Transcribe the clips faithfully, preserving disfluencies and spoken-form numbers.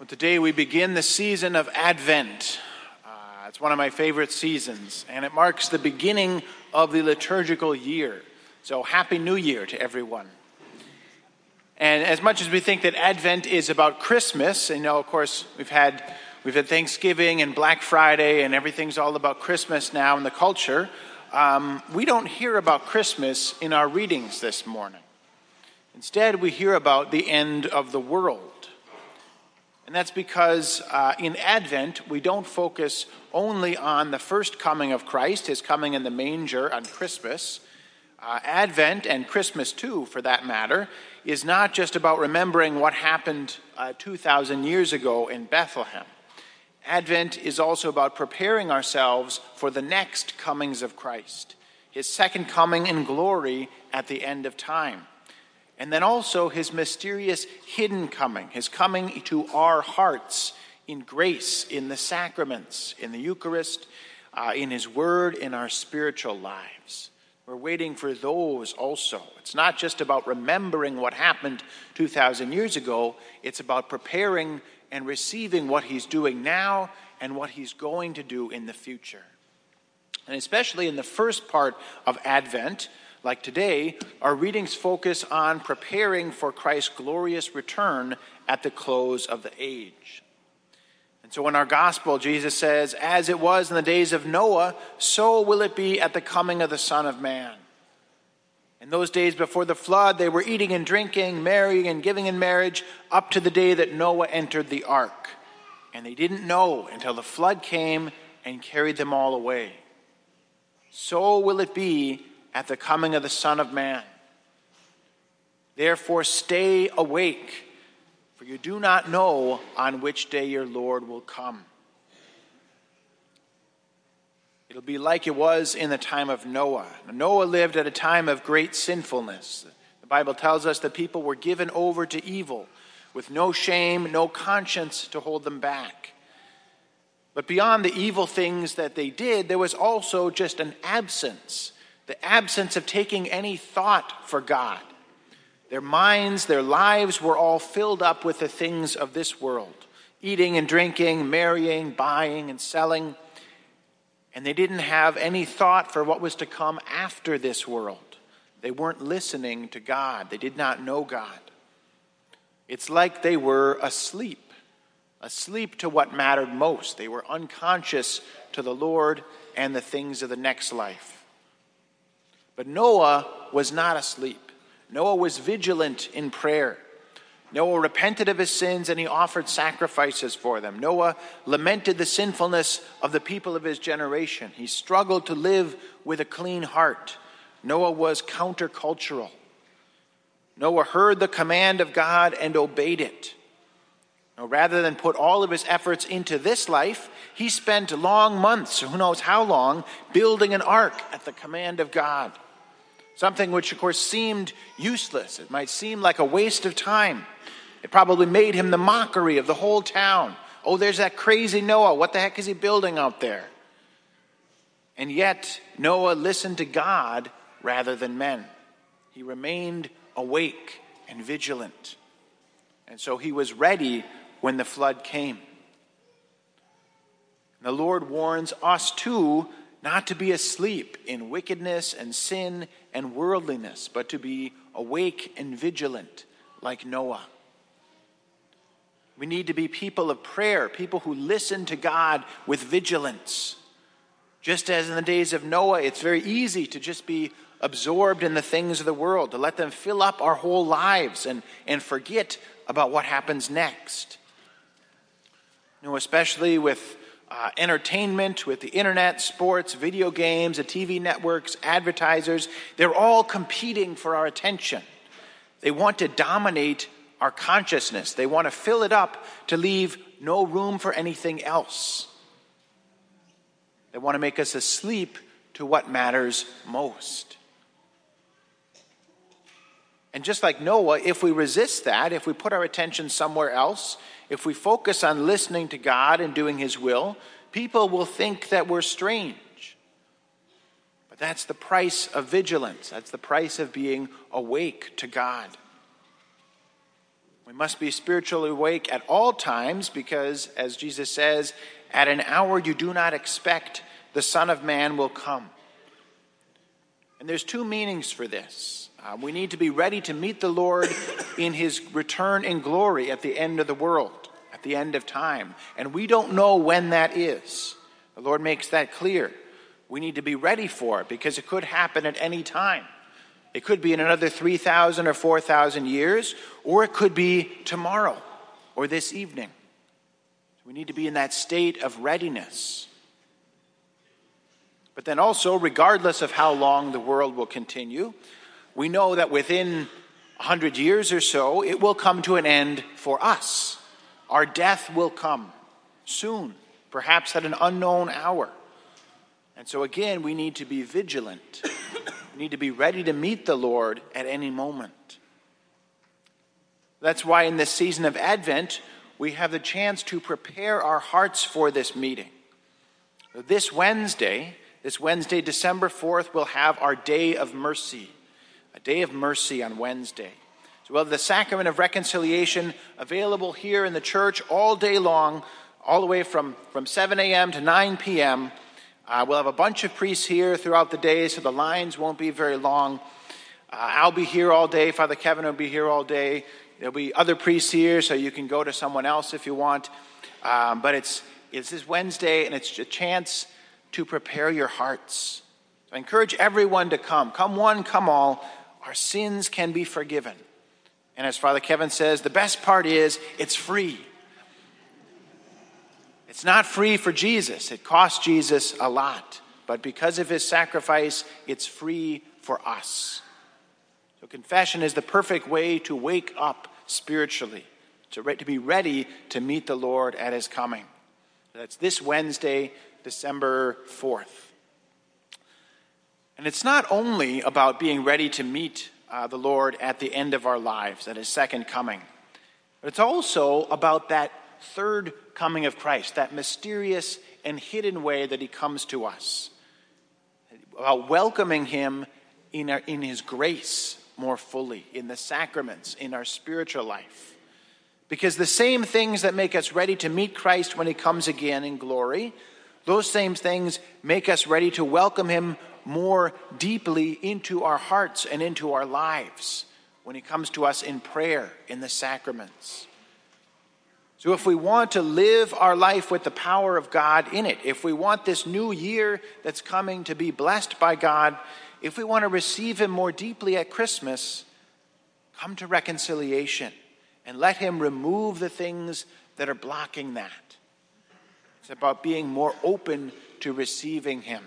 Well, today we begin the season of Advent. Uh, it's one of my favorite seasons, and it marks the beginning of the liturgical year. So Happy New Year to everyone. And as much as we think that Advent is about Christmas, and you know, of course, we've had we've had Thanksgiving and Black Friday, and everything's all about Christmas now in the culture, um, we don't hear about Christmas in our readings this morning. Instead, we hear about the end of the world. And that's because uh, in Advent, we don't focus only on the first coming of Christ, his coming in the manger on Christmas. Uh, Advent, and Christmas too, for that matter, is not just about remembering what happened uh, two thousand years ago in Bethlehem. Advent is also about preparing ourselves for the next comings of Christ, his second coming in glory at the end of time. And then also his mysterious hidden coming, his coming to our hearts in grace, in the sacraments, in the Eucharist, uh, in his word, in our spiritual lives. We're waiting for those also. It's not just about remembering what happened two thousand years ago. It's about preparing and receiving what he's doing now and what he's going to do in the future. And especially in the first part of Advent, like today, our readings focus on preparing for Christ's glorious return at the close of the age. And so in our gospel, Jesus says, "As it was in the days of Noah, so will it be at the coming of the Son of Man." In those days before the flood, they were eating and drinking, marrying and giving in marriage, up to the day that Noah entered the ark. And they didn't know until the flood came and carried them all away. So will it be at the coming of the Son of Man. Therefore stay awake, for you do not know on which day your Lord will come. It'll be like it was in the time of Noah. Noah lived at a time of great sinfulness. The Bible tells us that people were given over to evil, with no shame, no conscience to hold them back. But beyond the evil things that they did, there was also just an absence. The absence of taking any thought for God. Their minds, their lives were all filled up with the things of this world. Eating and drinking, marrying, buying and selling. And they didn't have any thought for what was to come after this world. They weren't listening to God. They did not know God. It's like they were asleep. Asleep to what mattered most. They were unconscious to the Lord and the things of the next life. But Noah was not asleep. Noah was vigilant in prayer. Noah repented of his sins and he offered sacrifices for them. Noah lamented the sinfulness of the people of his generation. He struggled to live with a clean heart. Noah was countercultural. Noah heard the command of God and obeyed it. Now, rather than put all of his efforts into this life, he spent long months, who knows how long, building an ark at the command of God. Something which, of course, seemed useless. It might seem like a waste of time. It probably made him the mockery of the whole town. Oh, there's that crazy Noah. What the heck is he building out there? And yet, Noah listened to God rather than men. He remained awake and vigilant. And so he was ready when the flood came. The Lord warns us too not to be asleep in wickedness and sin and worldliness, but to be awake and vigilant like Noah. We need to be people of prayer, people who listen to God with vigilance. Just as in the days of Noah, it's very easy to just be absorbed in the things of the world, to let them fill up our whole lives and, and forget about what happens next. You know, especially with Uh, entertainment, with the internet, sports, video games, the T V networks, advertisers, they're all competing for our attention. They want to dominate our consciousness. They want to fill it up to leave no room for anything else. They want to make us asleep to what matters most. And just like Noah, if we resist that, if we put our attention somewhere else, if we focus on listening to God and doing his will, people will think that we're strange. But that's the price of vigilance. That's the price of being awake to God. We must be spiritually awake at all times because, as Jesus says, at an hour you do not expect, the Son of Man will come. And there's two meanings for this. Uh, we need to be ready to meet the Lord in his return in glory at the end of the world, at the end of time. And we don't know when that is. The Lord makes that clear. We need to be ready for it because it could happen at any time. It could be in another three thousand or four thousand years, or it could be tomorrow or this evening. We need to be in that state of readiness. But then also, regardless of how long the world will continue, we know that within a hundred years or so, it will come to an end for us. Our death will come soon, perhaps at an unknown hour. And so again, we need to be vigilant. We need to be ready to meet the Lord at any moment. That's why in this season of Advent, we have the chance to prepare our hearts for this meeting. This Wednesday, this Wednesday, December fourth, we'll have our Day of Mercy, a Day of Mercy on Wednesday. So we'll have the Sacrament of Reconciliation available here in the church all day long, all the way from, from seven a.m. to nine p.m., Uh, we'll have a bunch of priests here throughout the day, so the lines won't be very long. Uh, I'll be here all day. Father Kevin will be here all day. There'll be other priests here, so you can go to someone else if you want. Um, but it's it's this Wednesday, and it's a chance to prepare your hearts. So I encourage everyone to come. Come one, come all. Our sins can be forgiven. And as Father Kevin says, the best part is it's free. It's not free for Jesus. It cost Jesus a lot. But because of his sacrifice, it's free for us. So confession is the perfect way to wake up spiritually, to, re- to be ready to meet the Lord at his coming. That's this Wednesday, December fourth. And it's not only about being ready to meet uh, the Lord at the end of our lives, at his second coming, but it's also about that third coming of Christ, that mysterious and hidden way that he comes to us, about welcoming him in, our, in his grace more fully, in the sacraments, in our spiritual life. Because the same things that make us ready to meet Christ when he comes again in glory, those same things make us ready to welcome him more deeply into our hearts and into our lives when he comes to us in prayer, in the sacraments. So if we want to live our life with the power of God in it, if we want this new year that's coming to be blessed by God, if we want to receive him more deeply at Christmas, come to reconciliation and let him remove the things that are blocking that. It's about being more open to receiving him.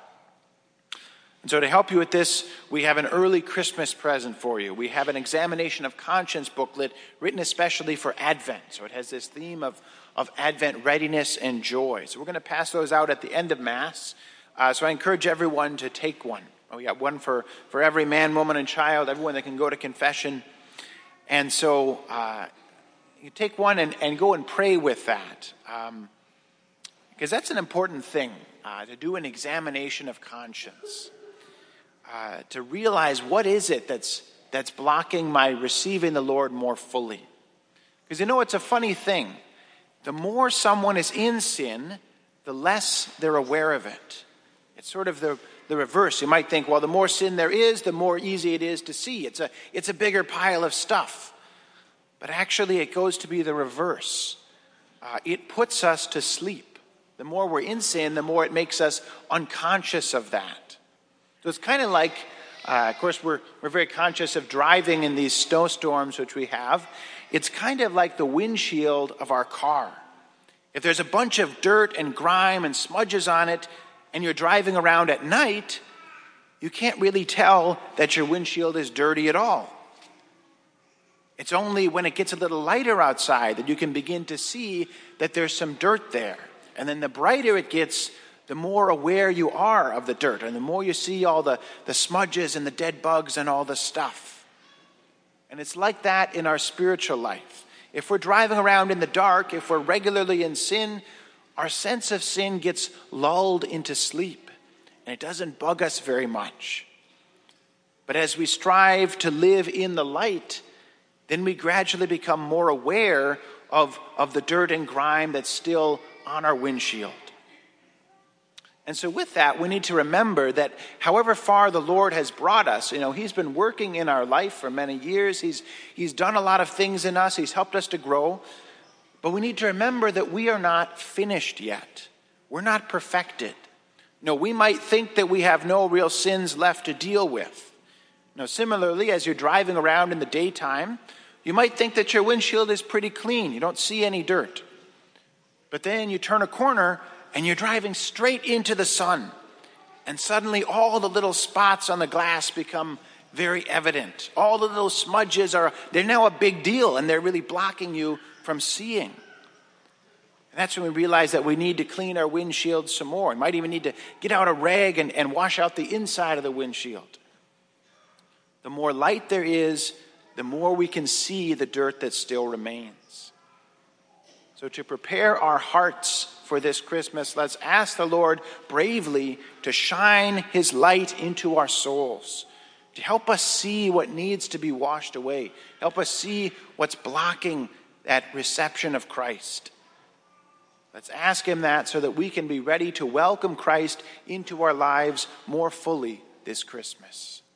And so to help you with this, we have an early Christmas present for you. We have an examination of conscience booklet written especially for Advent. So it has this theme of, of Advent readiness and joy. So we're going to pass those out at the end of Mass. Uh, so I encourage everyone to take one. We got one for, for every man, woman, and child, everyone that can go to confession. And so uh, you take one and, and go and pray with that. Um, because that's an important thing, uh, to do an examination of conscience. Uh, to realize what is it that's that's blocking my receiving the Lord more fully. Because you know, it's a funny thing. The more someone is in sin, the less they're aware of it. It's sort of the, the reverse. You might think, well, the more sin there is, the more easy it is to see. It's a, it's a bigger pile of stuff. But actually, it goes to be the reverse. Uh, it puts us to sleep. The more we're in sin, the more it makes us unconscious of that. So it's kind of like, uh, of course, we're we're very conscious of driving in these snowstorms, which we have. It's kind of like the windshield of our car. If there's a bunch of dirt and grime and smudges on it, and you're driving around at night, you can't really tell that your windshield is dirty at all. It's only when it gets a little lighter outside that you can begin to see that there's some dirt there. And then the brighter it gets, the more aware you are of the dirt, and the more you see all the, the smudges and the dead bugs and all the stuff. And it's like that in our spiritual life. If we're driving around in the dark, if we're regularly in sin, our sense of sin gets lulled into sleep, and it doesn't bug us very much. But as we strive to live in the light, then we gradually become more aware of, of the dirt and grime that's still on our windshield. And so with that, we need to remember that however far the Lord has brought us, you know, he's been working in our life for many years. He's, he's done a lot of things in us. He's helped us to grow. But we need to remember that we are not finished yet. We're not perfected. No, we might think that we have no real sins left to deal with. Now, similarly, as you're driving around in the daytime, you might think that your windshield is pretty clean. You don't see any dirt. But then you turn a corner and you're driving straight into the sun. And suddenly all the little spots on the glass become very evident. All the little smudges are, they're now a big deal, and they're really blocking you from seeing. And that's when we realize that we need to clean our windshield some more. We might even need to get out a rag and, and wash out the inside of the windshield. The more light there is, the more we can see the dirt that still remains. So to prepare our hearts for this Christmas, let's ask the Lord bravely to shine his light into our souls, to help us see what needs to be washed away, help us see what's blocking that reception of Christ. Let's ask him that so that we can be ready to welcome Christ into our lives more fully this Christmas.